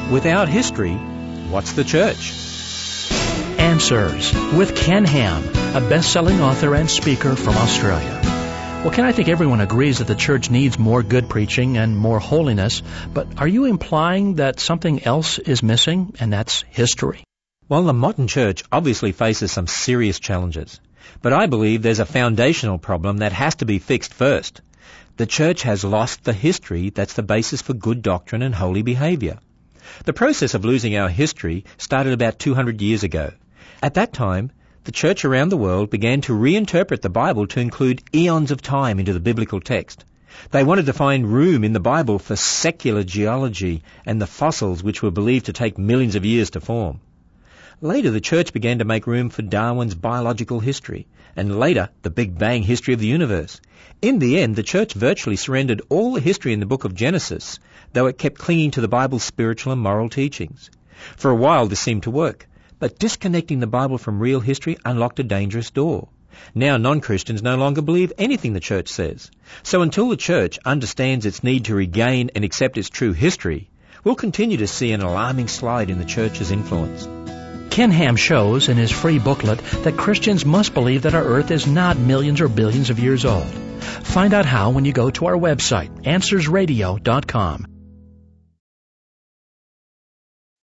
Without history, what's the church? Answers with Ken Ham, a best-selling author and speaker from Australia. Well, Ken, I think everyone agrees that the church needs more good preaching and more holiness, but are you implying that something else is missing, and that's history? Well, the modern church obviously faces some serious challenges, but I believe there's a foundational problem that has to be fixed first. The church has lost the history that's the basis for good doctrine and holy behavior. The process of losing our history started about 200 years ago. At that time, the church around the world began to reinterpret the Bible to include eons of time into the biblical text. They wanted to find room in the Bible for secular geology and the fossils which were believed to take millions of years to form. Later, the church began to make room for Darwin's biological history, and later, the Big Bang history of the universe. In the end, the church virtually surrendered all the history in the book of Genesis, though it kept clinging to the Bible's spiritual and moral teachings. For a while, this seemed to work, but disconnecting the Bible from real history unlocked a dangerous door. Now non-Christians no longer believe anything the church says. So until the church understands its need to regain and accept its true history, we'll continue to see an alarming slide in the church's influence. Ken Ham shows in his free booklet that Christians must believe that our earth is not millions or billions of years old. Find out how when you go to our website, AnswersRadio.com.